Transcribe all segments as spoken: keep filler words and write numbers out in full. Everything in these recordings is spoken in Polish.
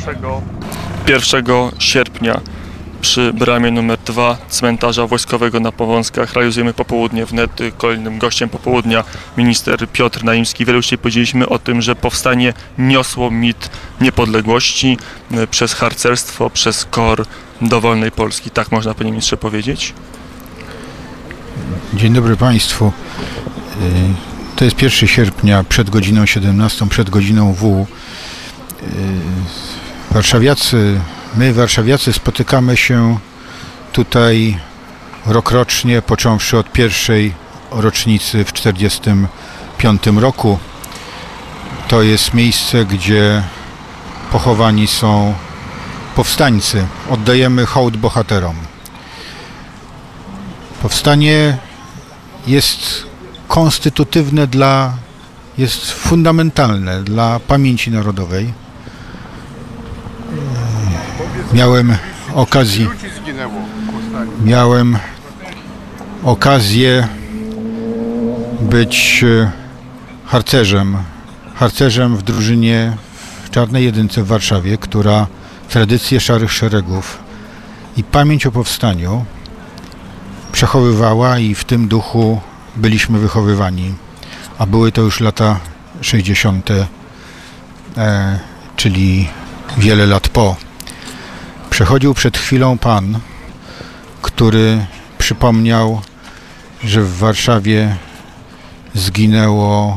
pierwszego sierpnia przy bramie numer dwa cmentarza wojskowego na Powązkach realizujemy popołudnie wnet. Kolejnym gościem popołudnia minister Piotr Naimski. Wiele już dzisiaj powiedzieliśmy o tym, że powstanie niosło mit niepodległości przez harcerstwo, przez kor do wolnej Polski. Tak można, panie ministrze, powiedzieć? Dzień dobry państwu. To jest pierwszego sierpnia przed godziną siedemnastą, przed godziną W. Warszawiacy, my warszawiacy spotykamy się tutaj rokrocznie, począwszy od pierwszej rocznicy w czterdziestym piątym roku. To jest miejsce, gdzie pochowani są powstańcy. Oddajemy hołd bohaterom. Powstanie jest konstytutywne dla, jest fundamentalne dla pamięci narodowej. Miałem okazję, miałem okazję być harcerzem, harcerzem w drużynie w Czarnej Jedynce w Warszawie, która tradycję Szarych Szeregów i pamięć o powstaniu przechowywała i w tym duchu byliśmy wychowywani, a były to już lata sześćdziesiąte, e, czyli wiele lat po. Przechodził przed chwilą pan, który przypomniał, że w Warszawie zginęło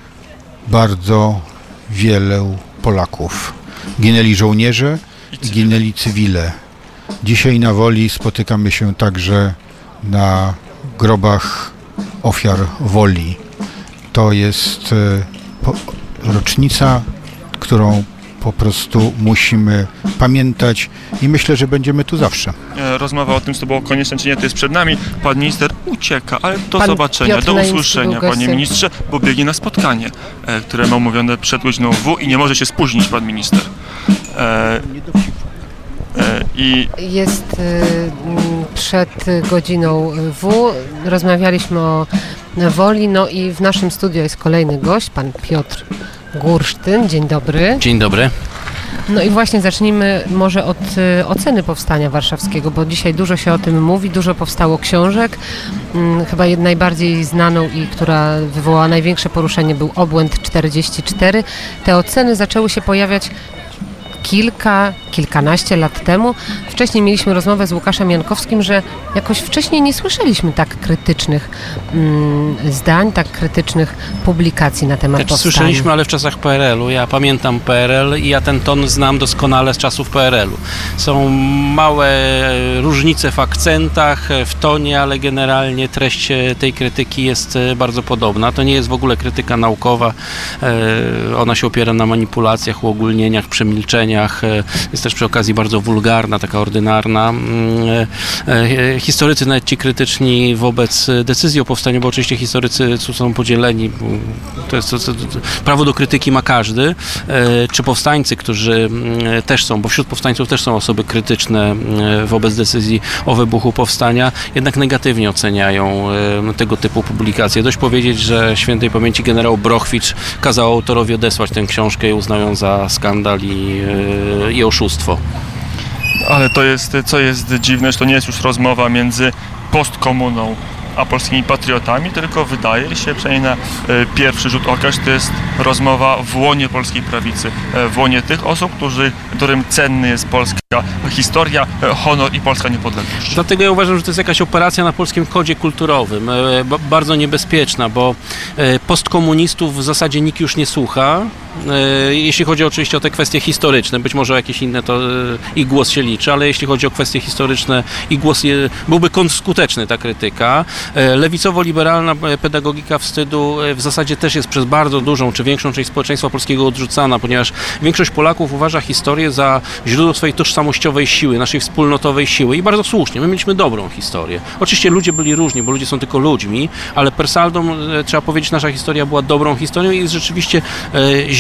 bardzo wielu Polaków. Ginęli żołnierze, ginęli cywile. Dzisiaj na Woli spotykamy się także na grobach ofiar Woli. To jest rocznica, którą po prostu musimy pamiętać i myślę, że będziemy tu zawsze. Rozmowa o tym, co to było konieczne, czy nie, to jest przed nami. Pan minister ucieka, ale do Pan zobaczenia, Piotr do Naimski usłyszenia, panie ministrze, bo biegnie na spotkanie, które ma umówione przed godziną W i nie może się spóźnić pan minister. E, e, i... Jest y, przed godziną W. Rozmawialiśmy o Woli, no i w naszym studiu jest kolejny gość, pan Piotr Gursztyn. Dzień dobry. Dzień dobry. No i właśnie zacznijmy może od y, oceny Powstania Warszawskiego, bo dzisiaj dużo się o tym mówi, dużo powstało książek. Hmm, chyba najbardziej znaną i która wywołała największe poruszenie był Obłęd czterdzieści cztery. Te oceny zaczęły się pojawiać kilka, kilkanaście lat temu. Wcześniej mieliśmy rozmowę z Łukaszem Jankowskim, że jakoś wcześniej nie słyszeliśmy tak krytycznych mm, zdań, tak krytycznych publikacji na temat Też powstania. Słyszeliśmy, ale w czasach P R L-u. Ja pamiętam P R L i ja ten ton znam doskonale z czasów P R L-u. Są małe różnice w akcentach, w tonie, ale generalnie treść tej krytyki jest bardzo podobna. To nie jest w ogóle krytyka naukowa. Ona się opiera na manipulacjach, uogólnieniach, przemilczeniach. Jest też przy okazji bardzo wulgarna, taka ordynarna. Historycy, nawet ci krytyczni wobec decyzji o powstaniu, bo oczywiście historycy są podzieleni, to jest to, to, to, prawo do krytyki ma każdy, czy powstańcy, którzy też są, bo wśród powstańców też są osoby krytyczne wobec decyzji o wybuchu powstania, jednak negatywnie oceniają tego typu publikacje. Dość powiedzieć, że świętej pamięci generał Brochwicz kazał autorowi odesłać tę książkę i uznał ją za skandal i i oszustwo. Ale to jest, co jest dziwne, że to nie jest już rozmowa między postkomuną a polskimi patriotami, tylko wydaje się, przynajmniej na e, pierwszy rzut oka, że to jest rozmowa w łonie polskiej prawicy, e, w łonie tych osób, którzy, którym cenny jest polska historia, e, honor i polska niepodległość. Dlatego ja uważam, że to jest jakaś operacja na polskim kodzie kulturowym, e, b- bardzo niebezpieczna, bo e, postkomunistów w zasadzie nikt już nie słucha, e, jeśli chodzi oczywiście o te kwestie historyczne, być może o jakieś inne, to e, ich głos się liczy, ale jeśli chodzi o kwestie historyczne, ich głos je, byłby skuteczny, ta krytyka. Lewicowo-liberalna pedagogika wstydu w zasadzie też jest przez bardzo dużą czy większą część społeczeństwa polskiego odrzucana, ponieważ większość Polaków uważa historię za źródło swojej tożsamościowej siły, naszej wspólnotowej siły i bardzo słusznie. My mieliśmy dobrą historię. Oczywiście ludzie byli różni, bo ludzie są tylko ludźmi, ale per saldum trzeba powiedzieć, nasza historia była dobrą historią i jest rzeczywiście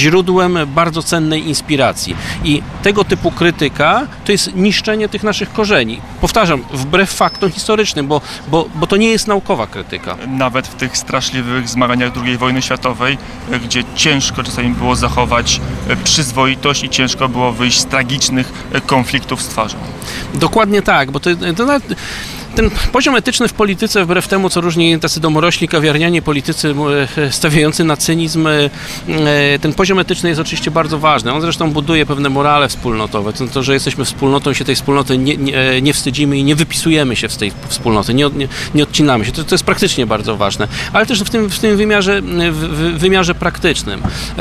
źródłem bardzo cennej inspiracji. I tego typu krytyka to jest niszczenie tych naszych korzeni. Powtarzam, wbrew faktom historycznym, bo, bo, bo to nie jest naukowa krytyka. Nawet w tych straszliwych zmaganiach drugiej wojny światowej, gdzie ciężko czasami było zachować przyzwoitość i ciężko było wyjść z tragicznych konfliktów z twarzą. Dokładnie tak, bo to, to nawet ten poziom etyczny w polityce, wbrew temu, co różni tacy domorośli, kawiarniani politycy stawiający na cynizm, ten poziom etyczny jest oczywiście bardzo ważny. On zresztą buduje pewne morale wspólnotowe. To, to że jesteśmy wspólnotą i się tej wspólnoty nie, nie, nie wstydzimy i nie wypisujemy się z tej wspólnoty, nie, nie, nie odcinamy się. To, to jest praktycznie bardzo ważne. Ale też w tym, w tym wymiarze, w wymiarze praktycznym.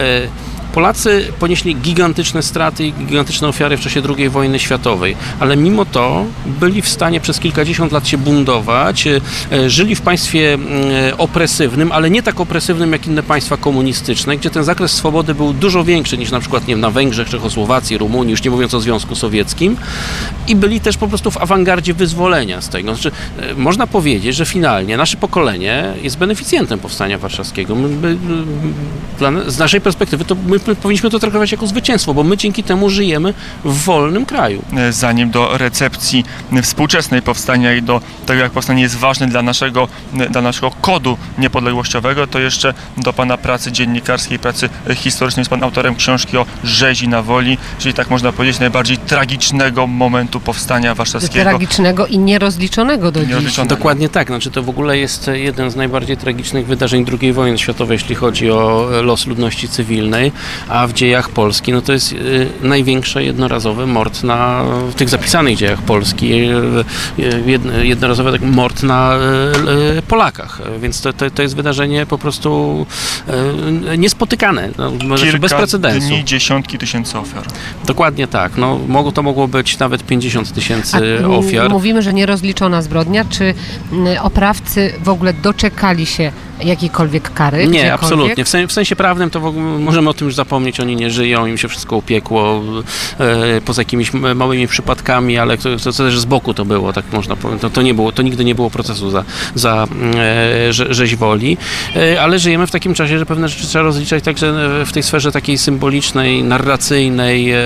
Polacy ponieśli gigantyczne straty i gigantyczne ofiary w czasie drugiej wojny światowej, ale mimo to byli w stanie przez kilkadziesiąt lat się buntować, żyli w państwie opresywnym, ale nie tak opresywnym jak inne państwa komunistyczne, gdzie ten zakres swobody był dużo większy niż na przykład nie wiem, na Węgrzech, Czechosłowacji, Rumunii, już nie mówiąc o Związku Sowieckim, i byli też po prostu w awangardzie wyzwolenia z tego. Znaczy, można powiedzieć, że finalnie nasze pokolenie jest beneficjentem powstania warszawskiego. My, my, dla, z naszej perspektywy to my powinniśmy to traktować jako zwycięstwo, bo my dzięki temu żyjemy w wolnym kraju. Zanim do recepcji współczesnej powstania i do tego, jak powstanie jest ważne dla naszego, dla naszego kodu niepodległościowego, to jeszcze do pana pracy dziennikarskiej, pracy historycznej. Jest pan autorem książki o rzezi na Woli, czyli tak można powiedzieć najbardziej tragicznego momentu powstania warszawskiego. Tragicznego i nierozliczonego do dziś. Dokładnie tak. Znaczy to w ogóle jest jeden z najbardziej tragicznych wydarzeń drugiej wojny światowej, jeśli chodzi o los ludności cywilnej. A w dziejach Polski, no to jest y, największy jednorazowy mord na, w tych zapisanych dziejach Polski, y, jed, jednorazowy tak, mord na y, y, Polakach, więc to, to, to jest wydarzenie po prostu y, niespotykane, no, Kilka bez precedensu. dni, dziesiątki tysięcy ofiar. Dokładnie tak, no, mogło, to mogło być nawet pięćdziesiąt tysięcy ofiar. Mówimy, że nierozliczona zbrodnia, czy oprawcy w ogóle doczekali się jakiejkolwiek kary? Nie, absolutnie. W, sen, w sensie prawnym to w ogóle możemy o tym już zapomnieć, oni nie żyją, im się wszystko upiekło, e, poza jakimiś małymi przypadkami, ale to, to, to też z boku to było, tak można powiedzieć. To, to nie było, to nigdy nie było procesu za, za e, rze, rzeź woli, e, ale żyjemy w takim czasie, że pewne rzeczy trzeba rozliczać także w tej sferze takiej symbolicznej, narracyjnej e,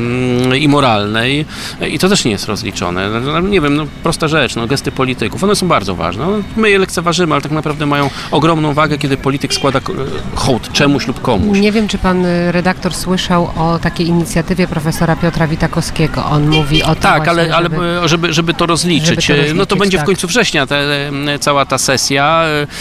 i moralnej e, i to też nie jest rozliczone. No, nie wiem, no, prosta rzecz, no, gesty polityków, one są bardzo ważne. No, my je lekceważymy, ale tak naprawdę mają ogromną wagę, kiedy polityk składa hołd czemuś lub komuś. Nie wiem, czy pan redaktor słyszał o takiej inicjatywie profesora Piotra Witakowskiego. On mówi o tym Tak, właśnie, ale, ale żeby, żeby, żeby to rozliczyć. Żeby to rozliczyć, no to będzie tak. w końcu września te, cała ta sesja.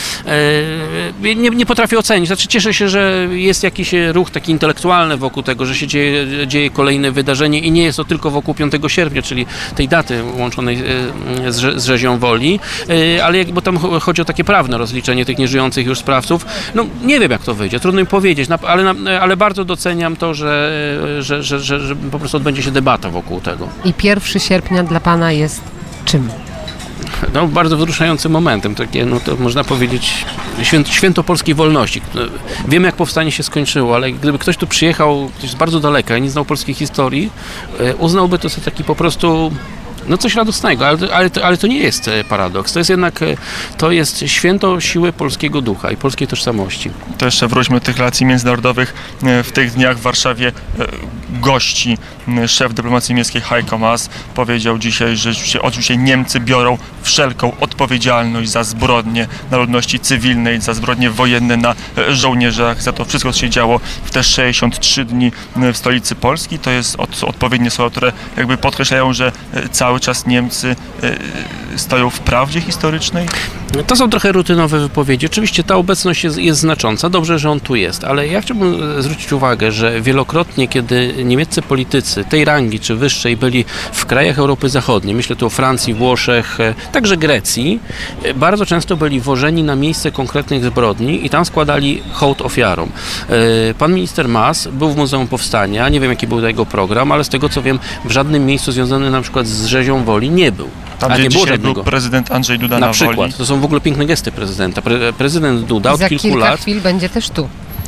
Nie, nie potrafię ocenić. Znaczy cieszę się, że jest jakiś ruch taki intelektualny wokół tego, że się dzieje, dzieje kolejne wydarzenie i nie jest to tylko wokół piątego sierpnia, czyli tej daty łączonej z, z rzezią woli, ale jak, bo tam chodzi o takie prawne rozliczenie tych nieżyjących już sprawców. No nie wiem, jak to wyjdzie, trudno mi powiedzieć, ale, ale bardzo doceniam to, że, że, że, że, że po prostu odbędzie się debata wokół tego. I pierwszego sierpnia dla pana jest czym? No, bardzo wzruszającym momentem, takie, no to można powiedzieć święto, święto polskiej wolności. Wiemy, jak powstanie się skończyło, ale gdyby ktoś tu przyjechał, ktoś z bardzo daleka i nie znał polskiej historii, uznałby to za taki po prostu no coś radosnego, ale, ale, to, ale to nie jest paradoks. To jest jednak, to jest święto siły polskiego ducha i polskiej tożsamości. To jeszcze wróćmy do tych relacji międzynarodowych. W tych dniach w Warszawie gości szef dyplomacji niemieckiej Heiko Maas. Powiedział dzisiaj, że oczywiście Niemcy biorą wszelką odpowiedzialność za zbrodnie na ludności cywilnej, za zbrodnie wojenne na żołnierzach, za to wszystko, co się działo w te sześćdziesiąt trzy dni w stolicy Polski. To jest od, odpowiednie słowa, które jakby podkreślają, że cały czas Niemcy stoją w prawdzie historycznej. To są trochę rutynowe wypowiedzi. Oczywiście ta obecność jest, jest znacząca. Dobrze, że on tu jest, ale ja chciałbym zwrócić uwagę, że wielokrotnie, kiedy niemieccy politycy tej rangi czy wyższej byli w krajach Europy Zachodniej, myślę tu o Francji, Włoszech, także Grecji, bardzo często byli wożeni na miejsce konkretnych zbrodni i tam składali hołd ofiarom. Pan minister Maas był w Muzeum Powstania, nie wiem, jaki był jego program, ale z tego, co wiem, w żadnym miejscu związanym na przykład z rzezią woli nie był. Tam, A gdzie nie było dzisiaj żadnego. był prezydent Andrzej Duda na, na przykład. Woli. To są w ogóle piękne gesty prezydenta. Pre- prezydent Duda od Za kilku kilka lat chwil będzie też tu.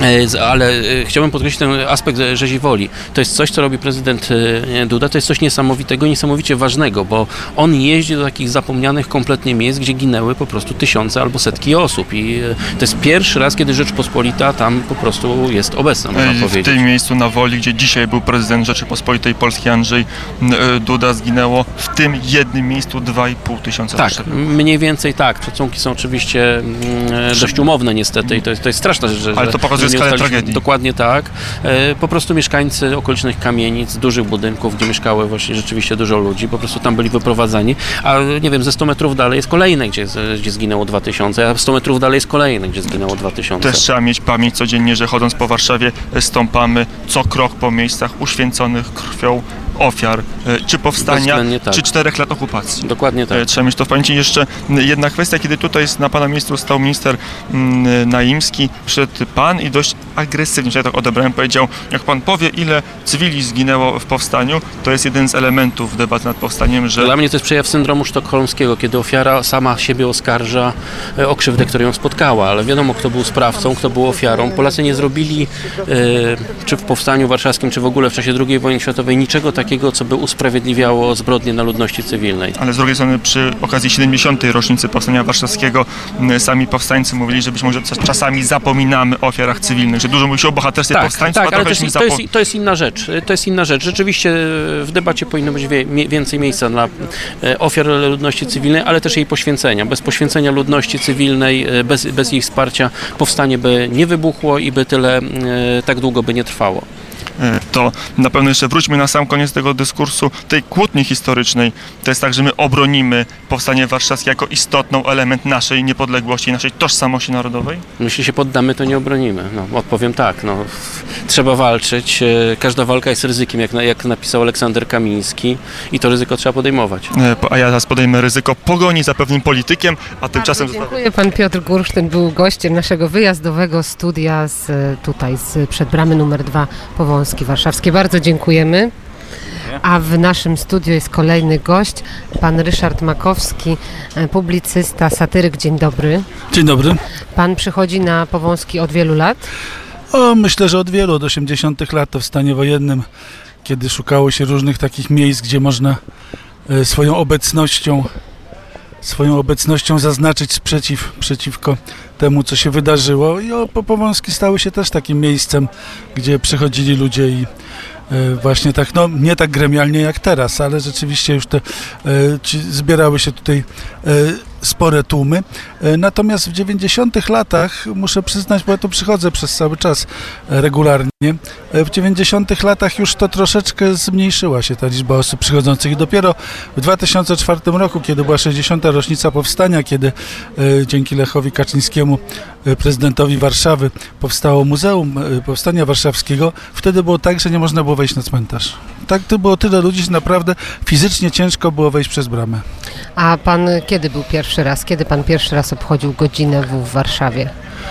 Ale chciałbym podkreślić ten aspekt rzezi woli. To jest coś, co robi prezydent Duda, to jest coś niesamowitego, niesamowicie ważnego, bo on jeździ do takich zapomnianych kompletnie miejsc, gdzie ginęły po prostu tysiące albo setki osób i to jest pierwszy raz, kiedy Rzeczpospolita tam po prostu jest obecna, można w powiedzieć. W tym miejscu na Woli, gdzie dzisiaj był prezydent Rzeczypospolitej Polskiej Andrzej Duda, zginęło w tym jednym miejscu dwa i pół tysiąca Tak, osób. mniej więcej tak. Szacunki są oczywiście mm, dość umowne niestety i to jest, to jest straszne, że... Ale to pokazuje że nie skalę ustaliśmy- tragedii. Dokładnie tak. E, po prostu mieszkańcy okolicznych kamienic, dużych budynków, gdzie mieszkały właśnie rzeczywiście dużo ludzi, po prostu tam byli wyprowadzani, a nie wiem, ze sto metrów dalej jest kolejne, gdzie, gdzie zginęło dwa tysiące, a sto metrów dalej jest kolejne, gdzie zginęło dwa tysiące. Też trzeba mieć pamięć codziennie, że chodząc po Warszawie stąpamy co krok po miejscach uświęconych krwią ofiar, e, czy powstania, Bezwzględnie tak. czy czterech lat okupacji. Dokładnie tak. E, Trzeba mieć to w pamięci. Jeszcze jedna kwestia, kiedy tutaj na pana miejscu stał minister mm, Naimski, przyszedł pan i dość agresywnie, ja tak odebrałem, powiedział, jak pan powie, ile cywili zginęło w powstaniu, to jest jeden z elementów debaty nad powstaniem, że... Dla mnie to jest przejaw syndromu sztokholmskiego, kiedy ofiara sama siebie oskarża e, o krzywdę, którą ją spotkała, ale wiadomo, kto był sprawcą, kto był ofiarą. Polacy nie zrobili, e, czy w Powstaniu Warszawskim, czy w ogóle w czasie drugiej wojny światowej, niczego takiego, co by usprawiedliwiało zbrodnie na ludności cywilnej. Ale z drugiej strony przy okazji siedemdziesiątej rocznicy Powstania Warszawskiego m, sami powstańcy mówili, że być może czas- czasami zapominamy o ofiarach cywilnych, że dużo mówi się o bohaterstwie Tak, powstańców, tak, a ale to trochę jest, się to, zapo... jest, to jest inna rzecz. To jest inna rzecz. Rzeczywiście w debacie powinno być wie, mie- więcej miejsca dla e, ofiar ludności cywilnej, ale też jej poświęcenia. Bez poświęcenia ludności cywilnej, e, bez, bez jej wsparcia powstanie by nie wybuchło i by tyle e, tak długo by nie trwało. To na pewno jeszcze wróćmy na sam koniec tego dyskursu, tej kłótni historycznej. To jest tak, że my obronimy Powstanie Warszawskie jako istotną element naszej niepodległości, naszej tożsamości narodowej? Jeśli się poddamy, to nie obronimy. No, odpowiem tak. No, trzeba walczyć. E, Każda walka jest ryzykiem, jak, na, jak napisał Aleksander Kamiński i to ryzyko trzeba podejmować. E, po- A ja teraz podejmę ryzyko pogoni za pewnym politykiem, a tymczasem... Bardzo dziękuję. Pan Piotr Gursztyn był gościem naszego wyjazdowego studia z, tutaj z przed bramy numer dwa Powązki Warszawskie. Bardzo dziękujemy. A w naszym studiu jest kolejny gość, pan Ryszard Makowski, e, publicysta, satyryk. Dzień dobry. Dzień dobry. Pan przychodzi na Powązki od wielu lat? O, myślę, że od wielu, od osiemdziesiątych lat to w stanie wojennym, kiedy szukało się różnych takich miejsc, gdzie można e, swoją obecnością swoją obecnością zaznaczyć sprzeciw przeciwko temu, co się wydarzyło. I o, po- Powązki stały się też takim miejscem, gdzie przychodzili ludzie i e, właśnie tak, no nie tak gremialnie jak teraz, ale rzeczywiście już te e, ci, zbierały się tutaj e, spore tłumy. E, Natomiast w dziewięćdziesiątych latach, muszę przyznać, bo ja tu przychodzę przez cały czas e, regularnie, e, w dziewięćdziesiątych latach już to troszeczkę zmniejszyła się ta liczba osób przychodzących i dopiero w dwa tysiące czwartym roku, kiedy była sześćdziesiąta rocznica powstania, kiedy e, dzięki Lechowi Kaczyńskiemu, e, prezydentowi Warszawy, powstało Muzeum e, Powstania Warszawskiego, wtedy było tak, że nie można było wejść na cmentarz. Tak, to było tyle ludzi, że naprawdę fizycznie ciężko było wejść przez bramę. A pan kiedy był pierwszy raz? Kiedy pan pierwszy raz obchodził godzinę W w Warszawie?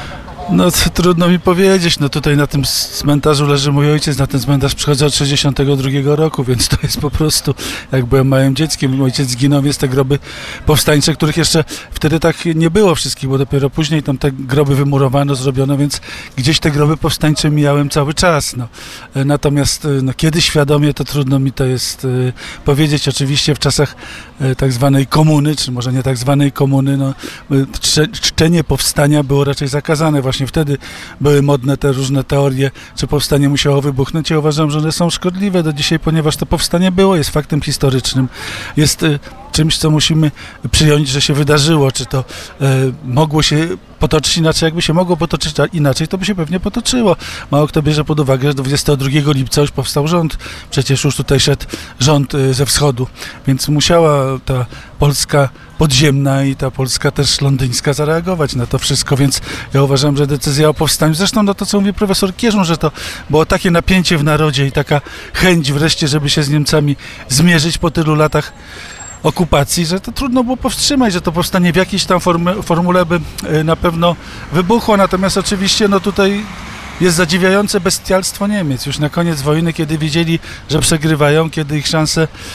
No to trudno mi powiedzieć, no tutaj na tym cmentarzu leży mój ojciec, na ten cmentarz przychodzę od sześćdziesiątego drugiego roku, więc to jest po prostu, jak byłem małym dzieckiem, mój ojciec zginął, jest te groby powstańcze, których jeszcze wtedy tak nie było wszystkich, bo dopiero później tam te groby wymurowano, zrobiono, więc gdzieś te groby powstańcze mijałem cały czas, no. Natomiast no, kiedy świadomie, to trudno mi to jest y, powiedzieć, oczywiście w czasach y, tak zwanej komuny, czy może nie tak zwanej komuny, no, y, czcze, czczenie powstania było raczej zakazane. Właśnie wtedy były modne te różne teorie, czy powstanie musiało wybuchnąć. Ja uważam, że one są szkodliwe do dzisiaj, ponieważ to powstanie było, jest faktem historycznym, jest y, czymś, co musimy przyjąć, że się wydarzyło. Czy to y, mogło się potoczyć inaczej? Jakby się mogło potoczyć inaczej, to by się pewnie potoczyło. Mało kto bierze pod uwagę, że dwudziestego drugiego lipca już powstał rząd. Przecież już tutaj szedł rząd y, ze wschodu, więc musiała ta Polska podziemna i ta Polska też londyńska zareagować na to wszystko, więc ja uważam, że decyzja o powstaniu, zresztą no to, co mówi profesor Kierzun, że to było takie napięcie w narodzie i taka chęć wreszcie, żeby się z Niemcami zmierzyć po tylu latach okupacji, że to trudno było powstrzymać, że to powstanie w jakiejś tam formy, formule by y, na pewno wybuchło, natomiast oczywiście no tutaj jest zadziwiające bestialstwo Niemiec. Już na koniec wojny, kiedy widzieli, że przegrywają, kiedy ich szanse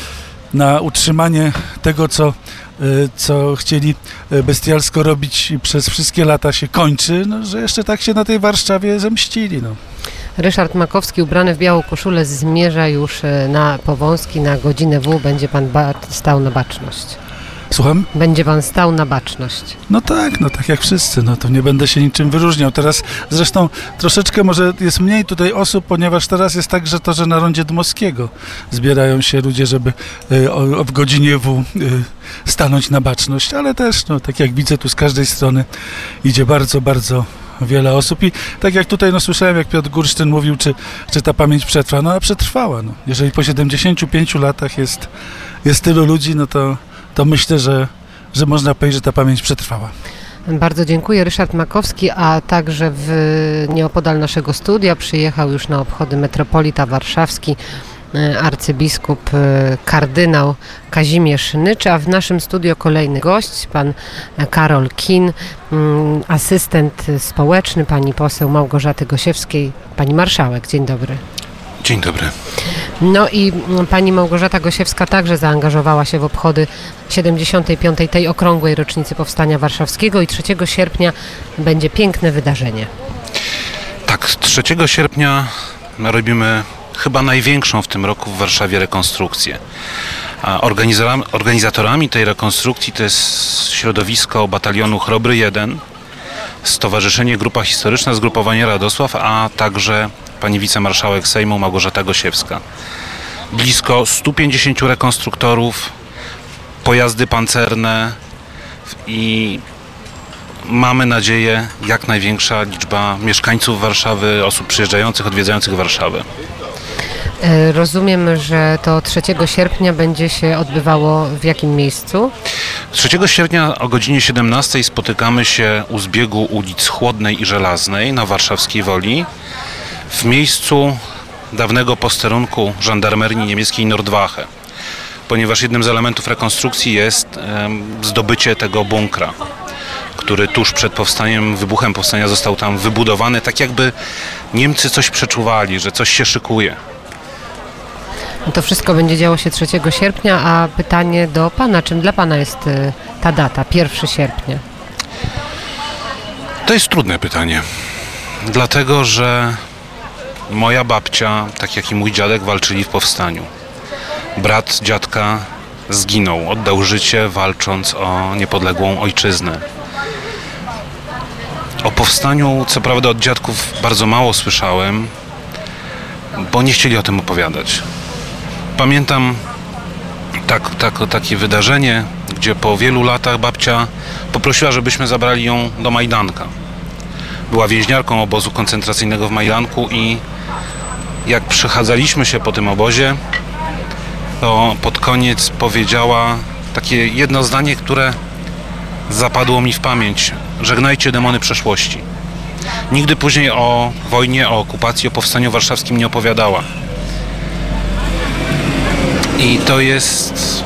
na utrzymanie tego, co, co chcieli bestialsko robić przez wszystkie lata, się kończy, no, że jeszcze tak się na tej Warszawie zemścili. No. Ryszard Makowski, ubrany w białą koszulę, zmierza już na Powązki, na godzinę W. Będzie pan ba- stał na baczność. Słucham? Będzie pan stał na baczność. No tak, no tak jak wszyscy, no to nie będę się niczym wyróżniał. Teraz zresztą troszeczkę może jest mniej tutaj osób, ponieważ teraz jest tak, że to, że na rondzie Dmowskiego zbierają się ludzie, żeby y, o, w godzinie W y, stanąć na baczność, ale też, no tak jak widzę, tu z każdej strony idzie bardzo, bardzo wiele osób i tak jak tutaj no, słyszałem, jak Piotr Gursztyn mówił, czy, czy ta pamięć przetrwa, no a przetrwała. No. Jeżeli po siedemdziesięciu pięciu latach jest, jest tylu ludzi, no to to myślę, że, że można powiedzieć, że ta pamięć przetrwała. Bardzo dziękuję. Ryszard Makowski, a także w nieopodal naszego studia przyjechał już na obchody metropolita warszawski, arcybiskup kardynał Kazimierz Nycz, a w naszym studio kolejny gość, pan Karol Kin, asystent społeczny pani poseł Małgorzaty Gosiewskiej, pani marszałek. Dzień dobry. Dzień dobry. No i pani Małgorzata Gosiewska także zaangażowała się w obchody siedemdziesiątej piątej tej okrągłej rocznicy Powstania Warszawskiego i trzeciego sierpnia będzie piękne wydarzenie. Tak, trzeciego sierpnia robimy chyba największą w tym roku w Warszawie rekonstrukcję. A organizatorami, organizatorami tej rekonstrukcji to jest środowisko batalionu Chrobry jeden, Stowarzyszenie Grupa Historyczna, Zgrupowanie Radosław, a także pani wicemarszałek Sejmu Małgorzata Gosiewska. Blisko stu pięćdziesięciu rekonstruktorów, pojazdy pancerne i mamy nadzieję jak największa liczba mieszkańców Warszawy, osób przyjeżdżających, odwiedzających Warszawę. Rozumiem, że to trzeciego sierpnia będzie się odbywało w jakim miejscu? trzeciego sierpnia o godzinie siedemnastej spotykamy się u zbiegu ulic Chłodnej i Żelaznej na warszawskiej Woli w miejscu dawnego posterunku żandarmerii niemieckiej Nordwache, ponieważ jednym z elementów rekonstrukcji jest um, zdobycie tego bunkra, który tuż przed powstaniem, wybuchem powstania został tam wybudowany, tak jakby Niemcy coś przeczuwali, że coś się szykuje. To wszystko będzie działo się trzeciego sierpnia, a pytanie do pana, czym dla pana jest ta data, pierwszego sierpnia? To jest trudne pytanie, dlatego że moja babcia, tak jak i mój dziadek, walczyli w powstaniu. Brat dziadka zginął, oddał życie walcząc o niepodległą ojczyznę. O powstaniu, co prawda, od dziadków bardzo mało słyszałem, bo nie chcieli o tym opowiadać. Pamiętam tak, tak, takie wydarzenie, gdzie po wielu latach babcia poprosiła, żebyśmy zabrali ją do Majdanka. Była więźniarką obozu koncentracyjnego w Majdanku i jak przechadzaliśmy się po tym obozie, to pod koniec powiedziała takie jedno zdanie, które zapadło mi w pamięć. Żegnajcie demony przeszłości. Nigdy później o wojnie, o okupacji, o powstaniu warszawskim nie opowiadała. I to jest...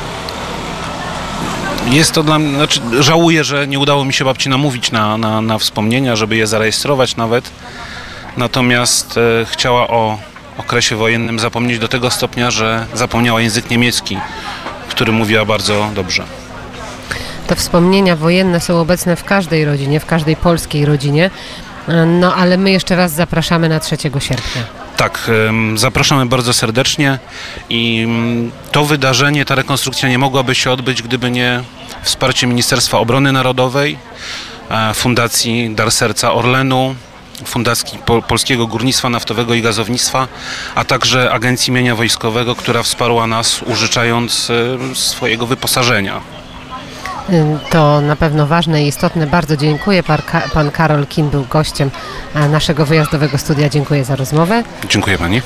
Jest to dla mnie... Znaczy, żałuję, że nie udało mi się babci namówić na, na, na wspomnienia, żeby je zarejestrować nawet. Natomiast e, chciała o okresie wojennym zapomnieć do tego stopnia, że zapomniała język niemiecki, który mówiła bardzo dobrze. Te wspomnienia wojenne są obecne w każdej rodzinie, w każdej polskiej rodzinie, no ale my jeszcze raz zapraszamy na trzeciego sierpnia. Tak, zapraszamy bardzo serdecznie i to wydarzenie, ta rekonstrukcja nie mogłaby się odbyć, gdyby nie wsparcie Ministerstwa Obrony Narodowej, Fundacji Dar Serca Orlenu, Fundacji Polskiego Górnictwa Naftowego i Gazownictwa, a także Agencji Mienia Wojskowego, która wsparła nas użyczając swojego wyposażenia. To na pewno ważne i istotne. Bardzo dziękuję. Pan Karol Kin był gościem naszego wyjazdowego studia. Dziękuję za rozmowę. Dziękuję pani.